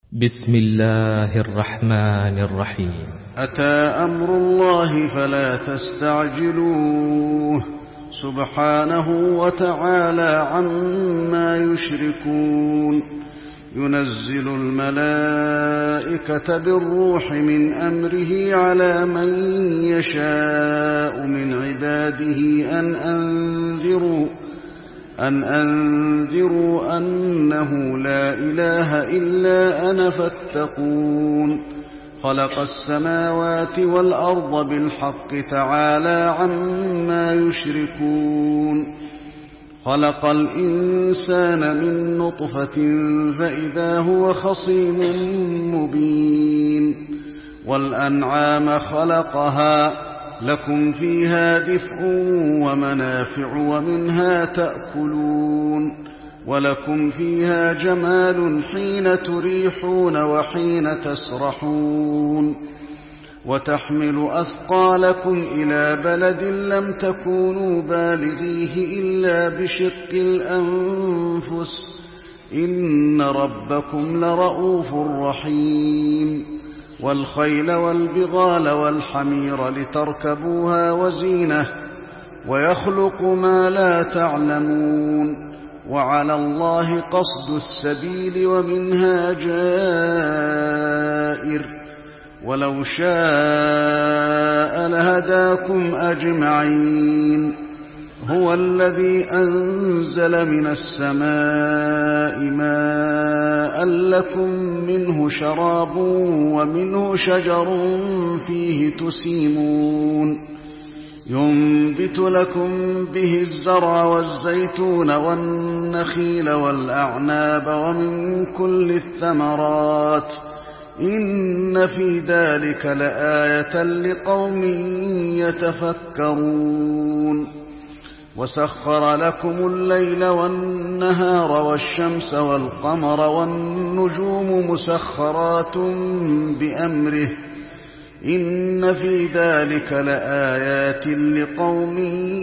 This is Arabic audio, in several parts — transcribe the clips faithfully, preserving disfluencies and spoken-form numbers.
بسم الله الرحمن الرحيم. أتى أمر الله فلا تستعجلوه سبحانه وتعالى عما يشركون. ينزل الملائكة بالروح من أمره على من يشاء من عباده أن أنذروا أن أنذروا أنه لا إله إلا أنا فاتقون. خلق السماوات والأرض بالحق تعالى عما يشركون. خلق الإنسان من نطفة فإذا هو خصيم مبين. والأنعام خلقها لكم فيها دفء ومنافع ومنها تأكلون. ولكم فيها جمال حين تريحون وحين تسرحون. وتحمل أثقالكم إلى بلد لم تكونوا بالغيه إلا بشق الأنفس إن ربكم لرؤوف رحيم. والخيل والبغال والحمير لتركبوها وزينة ويخلق ما لا تعلمون. وعلى الله قصد السبيل ومنها جائر ولو شاء لهداكم أجمعين. هو الذي أنزل من السماء ماء لكم منه شراب ومنه شجر فيه تسيمون. ينبت لكم به الزرع والزيتون والنخيل والأعناب ومن كل الثمرات إن في ذلك لآية لقوم يتفكرون. وسخر لكم الليل والنهار والشمس والقمر والنجوم مسخرات بأمره إن في ذلك لآيات لقوم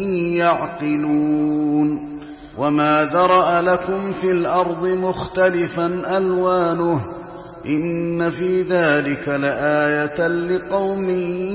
يعقلون. وما ذرأ لكم في الأرض مختلفا ألوانه إن في ذلك لآية لقوم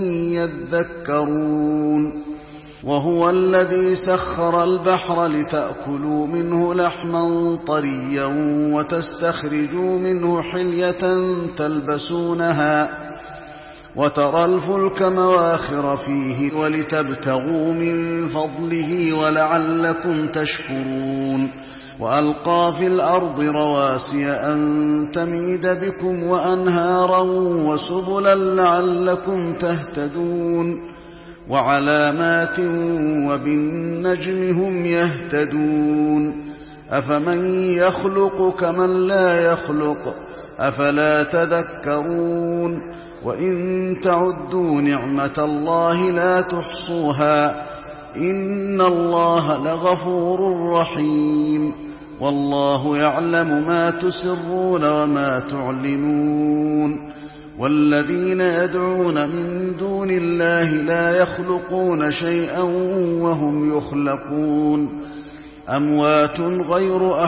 يذكرون. وهو الذي سخر البحر لتأكلوا منه لحما طريا وتستخرجوا منه حلية تلبسونها وترى الفلك مواخر فيه ولتبتغوا من فضله ولعلكم تشكرون. وألقى في الأرض رواسي أن تميد بكم وأنهارا وسبلا لعلكم تهتدون. وعلامات وبالنجم هم يهتدون. أفمن يخلق كمن لا يخلق أفلا تذكرون. وإن تعدوا نعمة الله لا تحصوها إن الله لغفور رحيم. والله يعلم ما تسرون وما تعلنون. والذين يدعون من دون الله لا يخلقون شيئا وهم يخلقون. أموات غير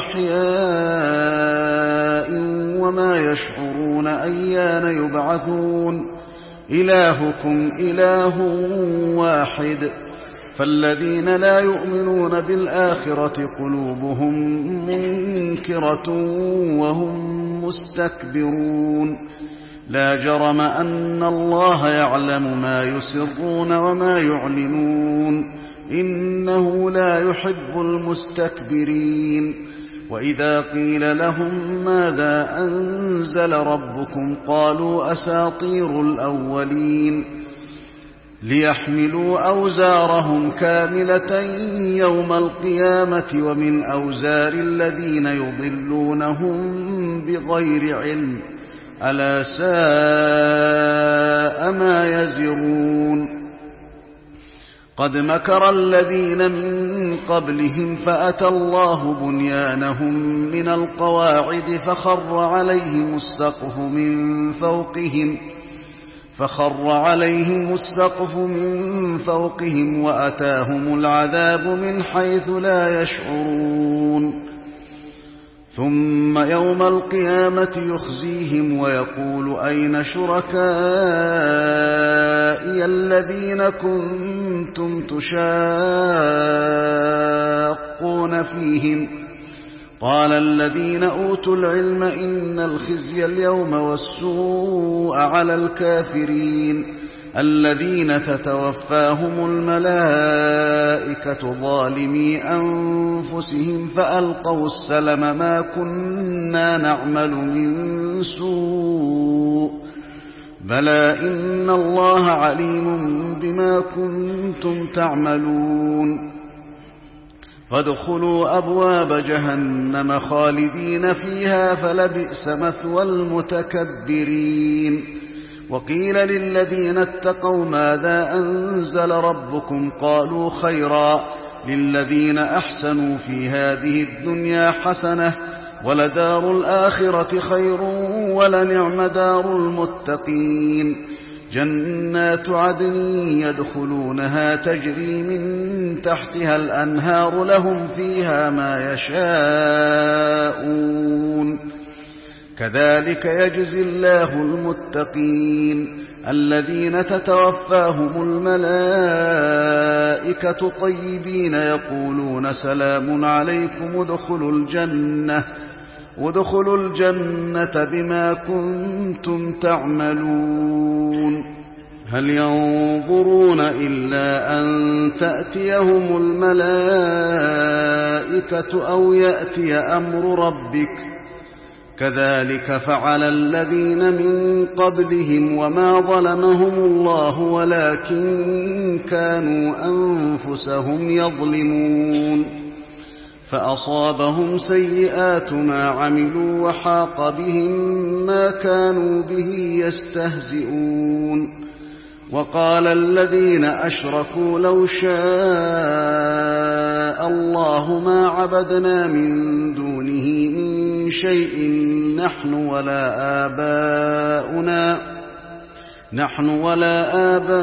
أحياء وما يشعرون أيان يبعثون. إلهكم إله واحد. فالذين لا يؤمنون بالآخرة قلوبهم منكرة وهم مستكبرون. لا جرم أن الله يعلم ما يسرون وما يعلنون إنه لا يحب المستكبرين. وإذا قيل لهم ماذا أنزل ربكم قالوا أساطير الأولين ليحملوا أوزارهم كاملة يوم القيامة ومن أوزار الذين يضلونهم بغير علم ألا ساء ما يزرون. قد مكر الذين من قبلهم فأتى الله بنيانهم من القواعد فخر عليهم السقف من فوقهم فخر عليهم السقف من فوقهم وأتاهم العذاب من حيث لا يشعرون. ثم يوم القيامة يخزيهم ويقول أين شركائي الذين كنتم تشاقون فيهم قال الذين أوتوا العلم إن الخزي اليوم والسوء على الكافرين الذين تتوفاهم الملائكة ظالمي أنفسهم فألقوا السلم ما كنا نعمل من سوء بلى إن الله عليم بما كنتم تعملون فادخلوا أبواب جهنم خالدين فيها فلبئس مثوى المتكبرين وقيل للذين اتقوا ماذا أنزل ربكم قالوا خيرا للذين أحسنوا في هذه الدنيا حسنة ولدار الآخرة خير ولنعم دار المتقين جنات عدن يدخلونها تجري من تحتها الأنهار لهم فيها ما يشاءون كذلك يجزي الله المتقين الذين تتوفاهم الملائكة طيبين يقولون سلام عليكم ادخلوا الجنة ادخلوا الجنة بما كنتم تعملون هل ينظرون إلا أن تأتيهم الملائكة أو يأتي أمر ربك كذلك فعل الذين من قبلهم وما ظلمهم الله ولكن كانوا أنفسهم يظلمون فأصابهم سيئات ما عملوا وحاق بهم ما كانوا به يستهزئون وقال الذين أشركوا لو شاء الله ما عبدنا من دونه من شيء نحن ولا آباؤنا نحن ولا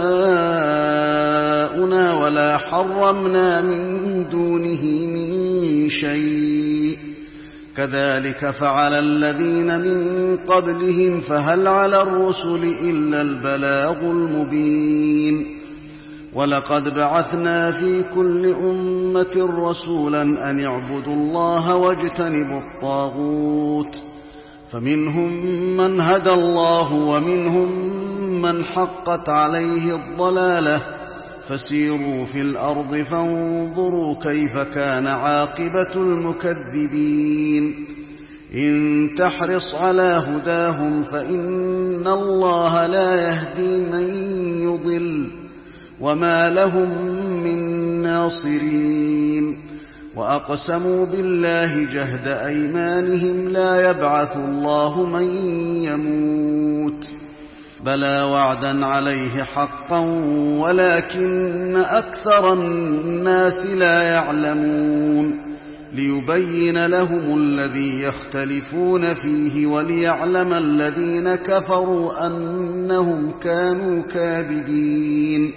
آباؤنا ولا حرمنا من دونه من شيء كذلك فعل الذين من قبلهم فهل على الرسل إلا البلاغ المبين ولقد بعثنا في كل أمة رسولا أن اعبدوا الله واجتنبوا الطاغوت فمنهم من هدى الله ومنهم من حقت عليه الضلالة فسيروا في الأرض فانظروا كيف كان عاقبة المكذبين إن تحرص على هداهم فإن الله لا يهدي من يضل وما لهم من ناصرين وأقسموا بالله جهد أيمانهم لا يبعث الله من يموت بلى وعدا عليه حقا ولكن أكثر الناس لا يعلمون ليبين لهم الذي يختلفون فيه وليعلم الذين كفروا أنهم كانوا كاذبين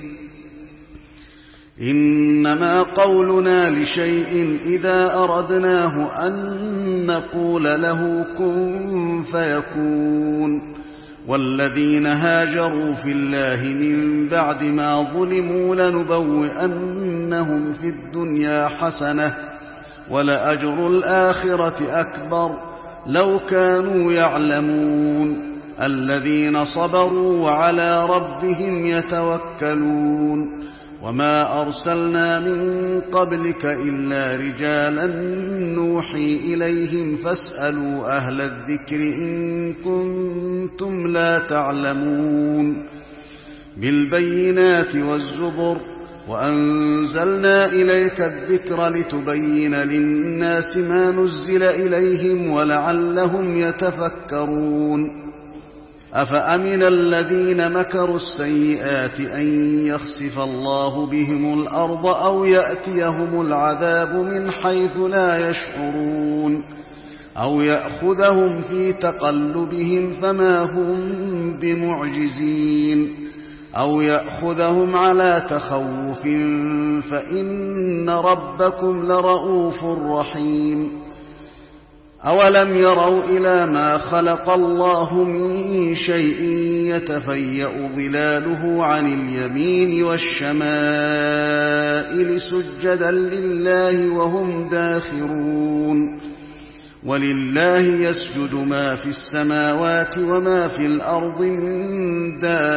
إنما قولنا لشيء إذا أردناه أن نقول له كن فيكون والذين هاجروا في الله من بعد ما ظلموا لنبوئنهم في الدنيا حسنة ولأجر الآخرة أكبر لو كانوا يعلمون الذين صبروا وعلى ربهم يتوكلون وما أرسلنا من قبلك إلا رجالا نوحي إليهم فاسألوا أهل الذكر إن كنتم لا تعلمون بالبينات والزبر وأنزلنا إليك الذكر لتبين للناس ما نزل إليهم ولعلهم يتفكرون أفأمن الذين مكروا السيئات أن يخسف الله بهم الأرض أو يأتيهم العذاب من حيث لا يشعرون أو يأخذهم في تقلبهم فما هم بمعجزين أو يأخذهم على تخوف فإن ربكم لرؤوف رحيم أولم يروا إلى ما خلق الله من شيء يتفيأ ظلاله عن اليمين والشمائل سجدا لله وهم داخرون ولله يسجد ما في السماوات وما في الأرض من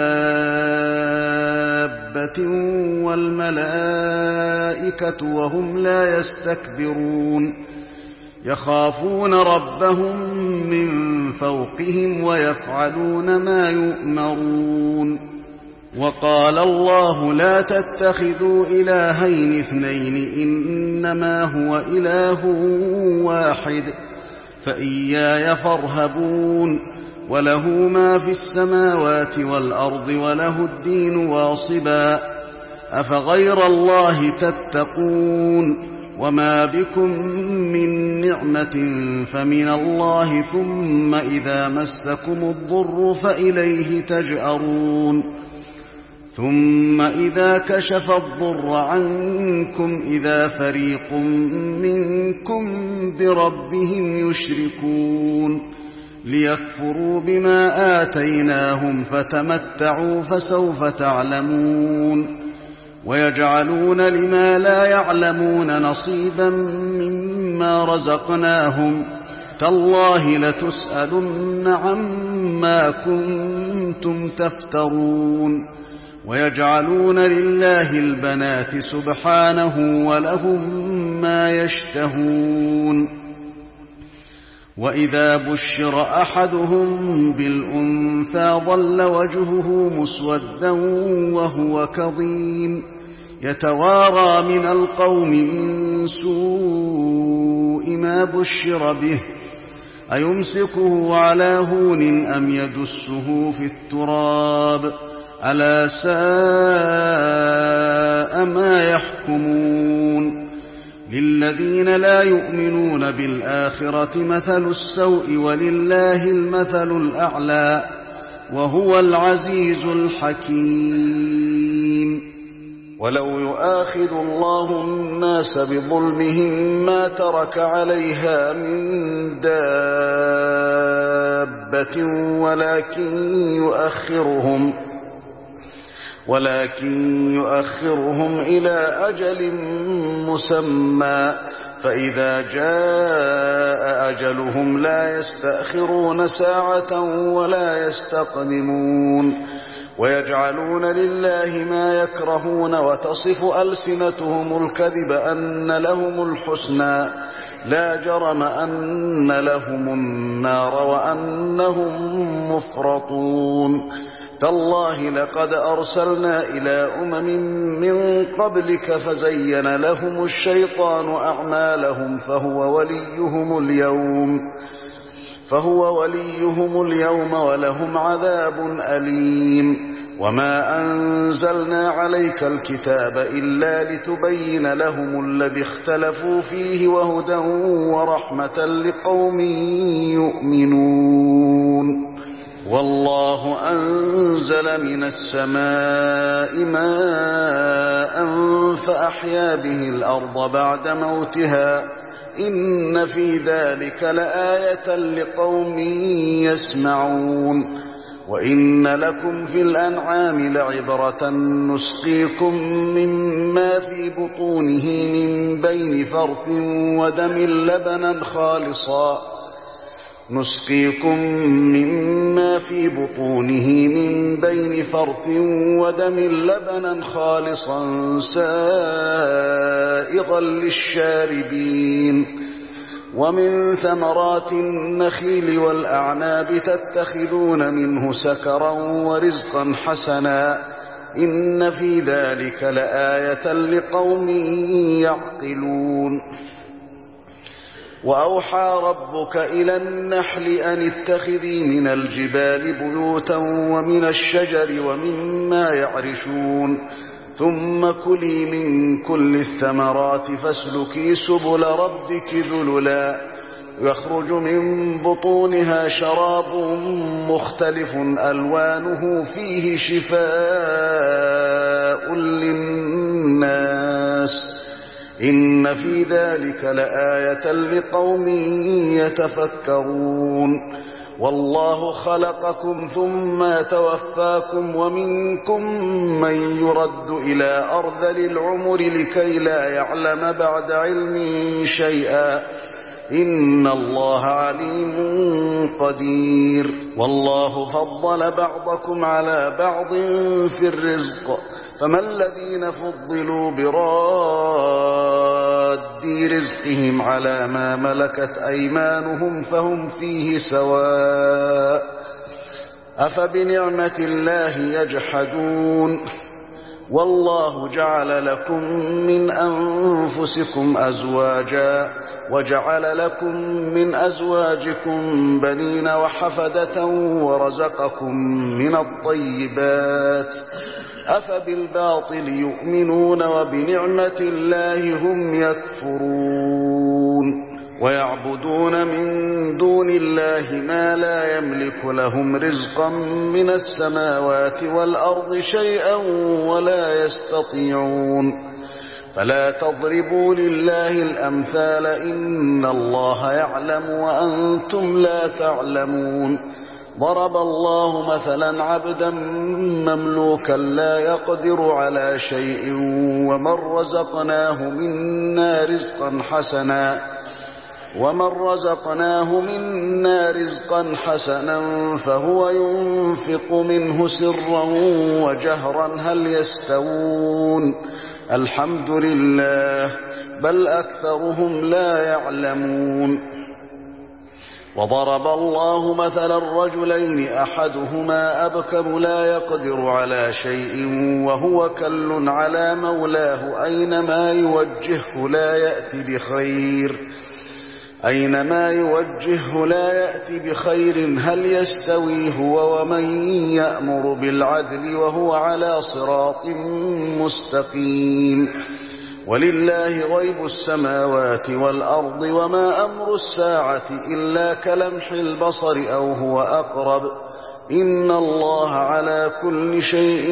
دابة والملائكة وهم لا يستكبرون يخافون ربهم من فوقهم ويفعلون ما يؤمرون وقال الله لا تتخذوا إلهين اثنين إنما هو إله واحد فإياي فارهبون وله ما في السماوات والأرض وله الدين واصبا أفغير الله تتقون وما بكم من نعمة فمن الله ثم إذا مسكم الضر فإليه تجأرون ثم إذا كشف الضر عنكم إذا فريق منكم بربهم يشركون ليكفروا بما آتيناهم فتمتعوا فسوف تعلمون ويجعلون لما لا يعلمون نصيبا مما رزقناهم تالله لتسألن عما كنتم تفترون ويجعلون لله البنات سبحانه ولهم ما يشتهون وإذا بشر أحدهم بالأنثى ظل وجهه مسودا وهو كظيم يتوارى من القوم من سوء ما بشر به أيمسكه على هون أم يدسه في التراب ألا ساء ما يحكمون للذين لا يؤمنون بالآخرة مثل السوء ولله المثل الأعلى وهو العزيز الحكيم ولو يؤاخذ الله الناس بظلمهم ما ترك عليها من دابة ولكن يؤخرهم ولكن يؤخرهم إلى أجل مسمى فإذا جاء أجلهم لا يستأخرون ساعة ولا يستقدمون ويجعلون لله ما يكرهون وتصف ألسنتهم الكذب أن لهم الحسنى لا جرم أن لهم النار وأنهم مفرطون تالله لقد أرسلنا إلى أمم من قبلك فزين لهم الشيطان أعمالهم فهو وليهم اليوم فهو وليهم اليوم ولهم عذاب أليم وما أنزلنا عليك الكتاب إلا لتبين لهم الذي اختلفوا فيه وهدى ورحمة لقوم يؤمنون والله أنزل من السماء ماء فأحيا به الأرض بعد موتها إن في ذلك لآية لقوم يسمعون وإن لكم في الأنعام لعبرة نسقيكم مما في بطونه من بين فرث ودم لبنا خالصا نسقيكم مما في بطونه من بين فرث ودم لبنا خالصا سائغا للشاربين ومن ثمرات النخيل والأعناب تتخذون منه سكرا ورزقا حسنا إن في ذلك لآية لقوم يعقلون وأوحى ربك إلى النحل أن اتخذي من الجبال بيوتا ومن الشجر ومما يعرشون ثم كلي من كل الثمرات فاسلكي سبل ربك ذللا يخرج من بطونها شراب مختلف ألوانه فيه شفاء للناس إن في ذلك لآية لقوم يتفكرون والله خلقكم ثم يتوفاكم ومنكم من يرد إلى أرذل العمر لكي لا يعلم بعد علم شيئا إن الله عليم قدير والله فضل بعضكم على بعض في الرزق فما الذين فضلوا براد رزقهم على ما ملكت أيمانهم فهم فيه سواء أفبنعمة الله يجحدون والله جعل لكم من أنفسكم أزواجا وجعل لكم من أزواجكم بنين وحفدة ورزقكم من الطيبات أفبالباطل يؤمنون وبنعمة الله هم يكفرون ويعبدون من دون الله ما لا يملك لهم رزقا من السماوات والأرض شيئا ولا يستطيعون فلا تضربوا لله الأمثال إن الله يعلم وأنتم لا تعلمون ضرب الله مثلا عبدا مملوكا لا يقدر على شيء ومن رزقناه منا رزقا حسنا ومن رزقناه منا رزقا حسنا فهو ينفق منه سرا وجهرا هل يستوون الحمد لله بل أكثرهم لا يعلمون وضرب الله مثلا الرجلين أحدهما أبكم لا يقدر على شيء وهو كل على مولاه أينما يوجهه لا يأتي بخير أينما يوجهه لا يأتي بخير هل يستوي هو ومن يأمر بالعدل وهو على صراط مستقيم ولله غيب السماوات والأرض وما أمر الساعة إلا كلمح البصر أو هو أقرب إن الله على كل شيء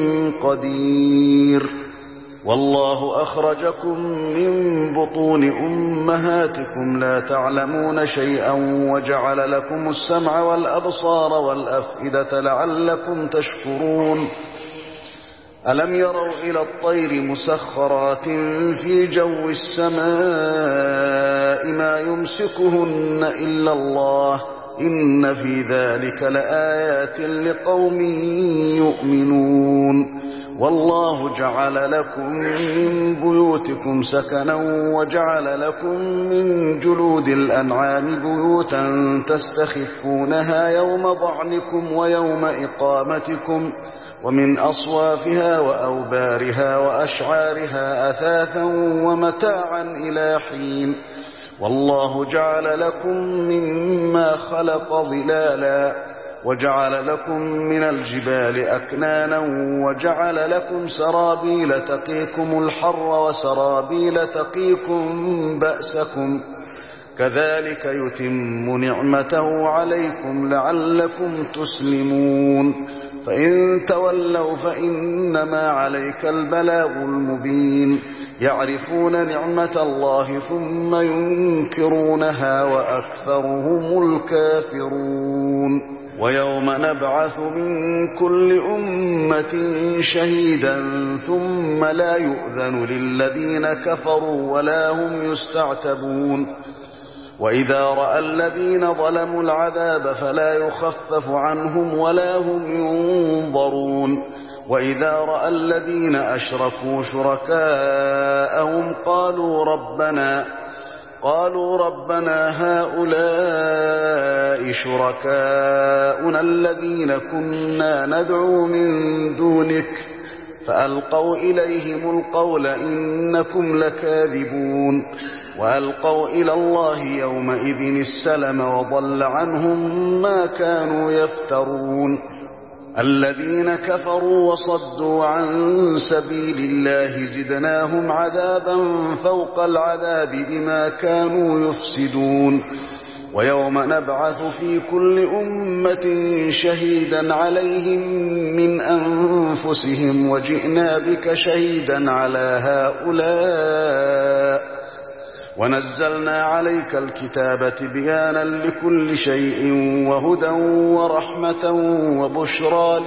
قدير والله أخرجكم من بطون أمهاتكم لا تعلمون شيئا وجعل لكم السمع والأبصار والأفئدة لعلكم تشكرون ألم يروا إلى الطير مسخرات في جو السماء ما يمسكهن إلا الله إن في ذلك لآيات لقوم يؤمنون والله جعل لكم من بيوتكم سكنا وجعل لكم من جلود الأنعام بيوتا تستخفونها يوم ضعنكم ويوم إقامتكم ومن أصوافها وأوبارها وأشعارها أثاثا ومتاعا إلى حين والله جعل لكم مما خلق ظلالا وجعل لكم من الجبال أكنانا وجعل لكم سرابيل تقيكم الحر وسرابيل تقيكم بأسكم كذلك يتم نعمته عليكم لعلكم تسلمون فإن تولوا فإنما عليك البلاغ المبين يعرفون نعمة الله ثم ينكرونها وأكثرهم الكافرون ويوم نبعث من كل أمة شهيدا ثم لا يؤذن للذين كفروا ولا هم يستعتبون وإذا رأى الذين ظلموا العذاب فلا يخفف عنهم ولا هم ينظرون وإذا رأى الذين أشركوا شركاءهم قالوا ربنا قالوا ربنا هؤلاء شركاؤنا الذين كنا ندعو من دونك فألقوا إليهم القول إنكم لكاذبون وألقوا إلى الله يومئذ السلم وضل عنهم ما كانوا يفترون الذين كفروا وصدوا عن سبيل الله زدناهم عذابا فوق العذاب بما كانوا يفسدون ويوم نبعث في كل أمة شهيدا عليهم من أنفسهم وجئنا بك شهيدا على هؤلاء ونزلنا عليك الكتاب تبيانا لكل شيء وهدى ورحمة وبشرى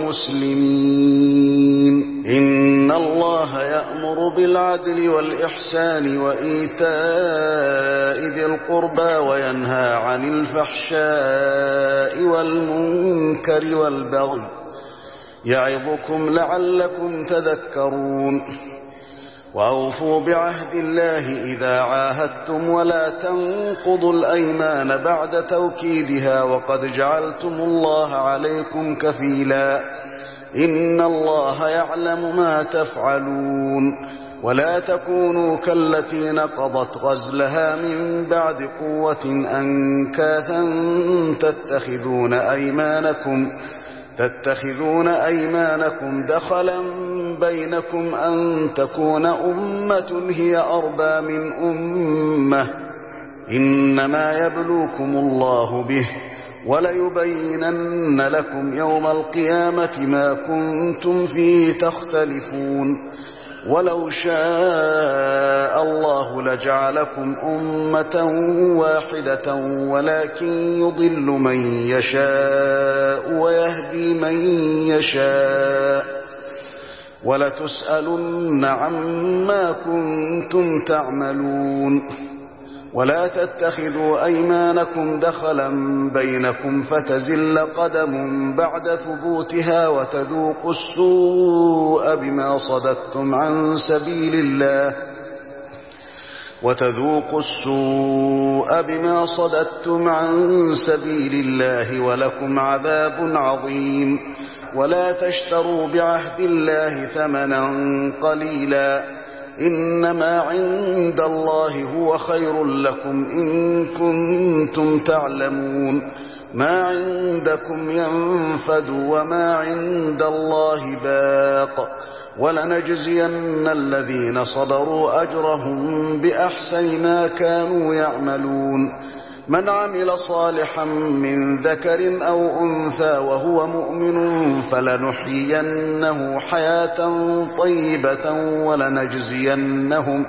للمسلمين. إن الله يأمر بالعدل والإحسان وإيتاء ذي القربى وينهى عن الفحشاء والمنكر والبغي يعظكم لعلكم تذكرون. وأوفوا بعهد الله إذا عاهدتم ولا تنقضوا الأيمان بعد توكيدها وقد جعلتم الله عليكم كفيلا إن الله يعلم ما تفعلون. ولا تكونوا كالتي نقضت غزلها من بعد قوة أنكاثا تتخذون أيمانكم تتخذون أيمانكم دخلا بينكم أن تكون أمة هي أربى من أمة إنما يبلوكم الله به وليبينن لكم يوم القيامة ما كنتم فيه تختلفون. ولو شاء الله لجعلكم أمة واحدة ولكن يضل من يشاء ويهدي من يشاء ولتسألن عما كنتم تعملون. ولا تتخذوا أيمانكم دخلا بينكم فتزل قدم بعد ثبوتها وتذوقوا السوء بما صددتم عن سبيل الله وتذوقوا السوء بما صددتم عن سبيل الله ولكم عذاب عظيم. ولا تشتروا بعهد الله ثمنا قليلا إنما عند الله هو خير لكم إن كنتم تعلمون. ما عندكم ينفد وما عند الله باق ولنجزين الذين صبروا أجرهم بأحسن ما كانوا يعملون. من عمل صالحا من ذكر أو أنثى وهو مؤمن فلنحيينه حياة طيبة ولنجزينهم,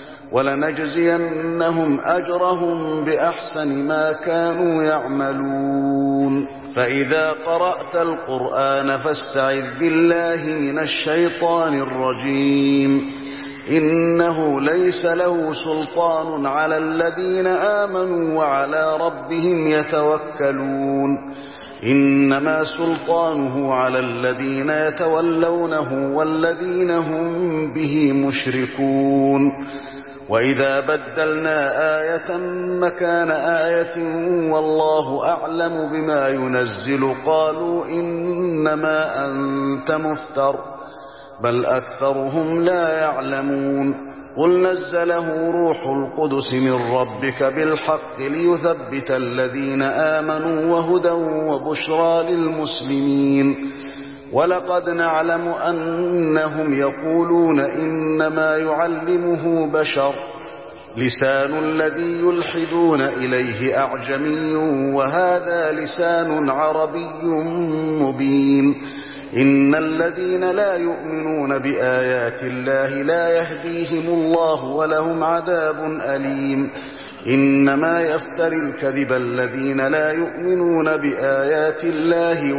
ولنجزينهم أجرهم بأحسن ما كانوا يعملون. فإذا قرأت القرآن فاستعذ بالله من الشيطان الرجيم. إنه ليس له سلطان على الذين آمنوا وعلى ربهم يتوكلون. إنما سلطانه على الذين يتولونه والذين هم به مشركون. وإذا بدلنا آية مكان آية والله أعلم بما ينزل قالوا إنما أنت مفتر بل أكثرهم لا يعلمون. قل نزله روح القدس من ربك بالحق ليثبت الذين آمنوا وهدى وبشرى للمسلمين. ولقد نعلم أنهم يقولون إنما يعلمه بشر لسان الذي يلحدون إليه أعجمي وهذا لسان عربي مبين. إن الذين لا يؤمنون بآيات الله لا يهديهم الله ولهم عذاب أليم. إنما يفتري الكذب الذين لا يؤمنون بآيات الله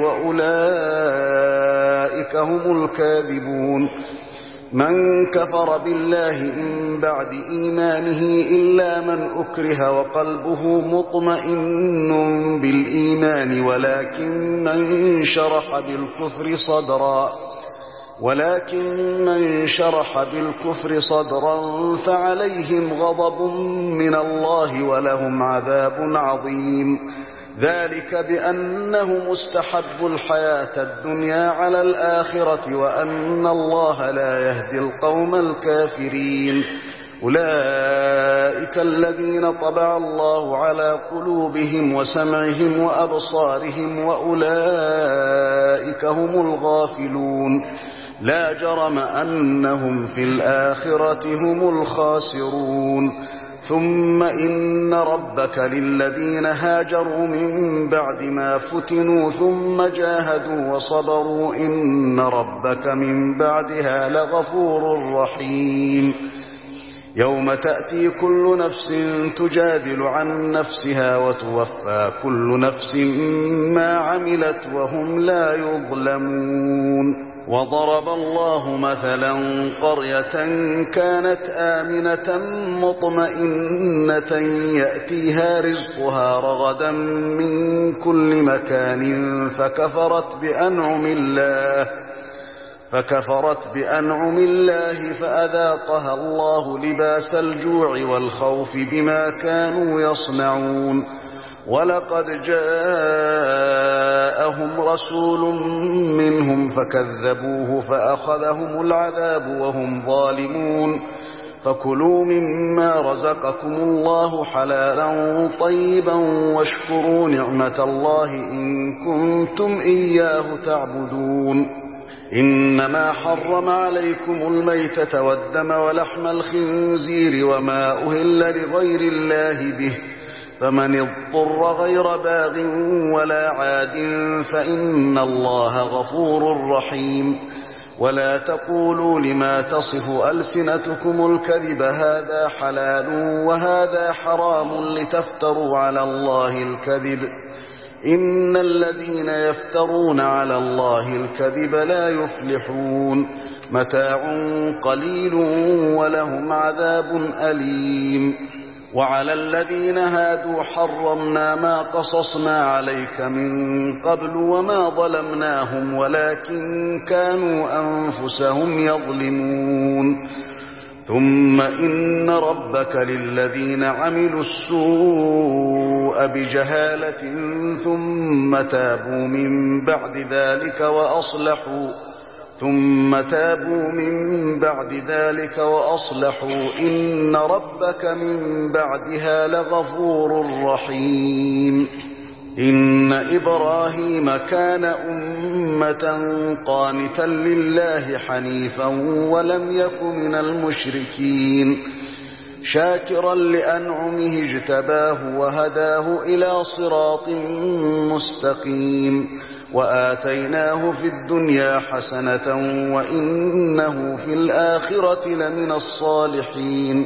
وأولئك هم الكاذبون. من كفر بالله من بعد إيمانه إلا من أكره وقلبه مطمئن بالإيمان ولكن من شرح بالكفر صدرا ولكن من شرح بالكفر صدرا فعليهم غضب من الله ولهم عذاب عظيم. ذلك بأنه مستحب الحياة الدنيا على الآخرة وأن الله لا يهدي القوم الكافرين. أولئك الذين طبع الله على قلوبهم وسمعهم وأبصارهم وأولئك هم الغافلون. لا جرم أنهم في الآخرة هم الخاسرون. ثم إن ربك للذين هاجروا من بعد ما فتنوا ثم جاهدوا وصبروا إن ربك من بعدها لغفور رحيم. يوم تأتي كل نفس تجادل عن نفسها وتوفى كل نفس ما عملت وهم لا يظلمون. وضرب الله مثلا قرية كانت آمنة مطمئنة يأتيها رزقها رغدا من كل مكان فكفرت بأنعم الله فكفرت بأنعم الله فأذاقها الله لباس الجوع والخوف بما كانوا يصنعون. ولقد جاءهم رسول منهم فكذبوه فأخذهم العذاب وهم ظالمون. فكلوا مما رزقكم الله حلالا طيبا واشكروا نعمة الله إن كنتم إياه تعبدون. إنما حرم عليكم الميتة والدم ولحم الخنزير وما أهل لغير الله به فمن اضطر غير باغ ولا عاد فإن الله غفور رحيم. ولا تقولوا لما تصف ألسنتكم الكذب هذا حلال وهذا حرام لتفتروا على الله الكذب إن الذين يفترون على الله الكذب لا يفلحون. متاع قليل ولهم عذاب أليم. وعلى الذين هادوا حرمنا ما قصصنا عليك من قبل وما ظلمناهم ولكن كانوا أنفسهم يظلمون. ثم إن ربك للذين عملوا السوء بجهالة ثم تابوا من بعد ذلك وأصلحوا ثم تابوا من بعد ذلك وأصلحوا إن ربك من بعدها لغفور رحيم. إن إبراهيم كان أمة قانتا لله حنيفا ولم يك من المشركين شاكرا لأنعمه اجتباه وهداه إلى صراط مستقيم وآتيناه في الدنيا حسنة وإنه في الآخرة لمن الصالحين.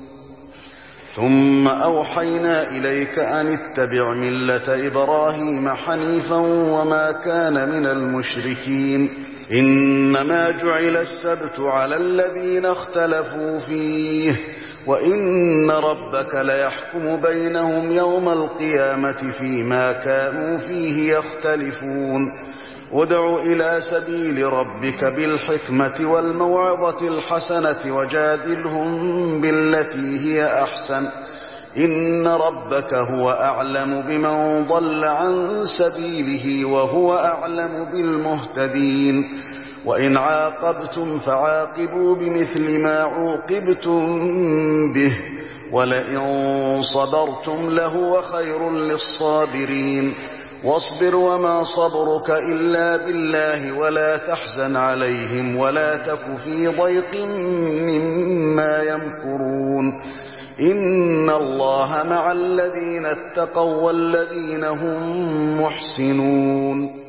ثم أوحينا إليك أن اتبع ملة إبراهيم حنيفا وما كان من المشركين. إنما جعل السبت على الذين اختلفوا فيه وإن ربك ليحكم بينهم يوم القيامة فيما كانوا فيه يختلفون. ادع إلى سبيل ربك بالحكمة والموعظة الحسنة وجادلهم بالتي هي أحسن إن ربك هو أعلم بمن ضل عن سبيله وهو أعلم بالمهتدين. وإن عاقبتم فعاقبوا بمثل ما عوقبتم به ولئن صبرتم لهو خير للصابرين. واصبر وما صبرك إلا بالله ولا تحزن عليهم ولا تك في ضيق مما يمكرون. إن الله مع الذين اتقوا والذين هم محسنون.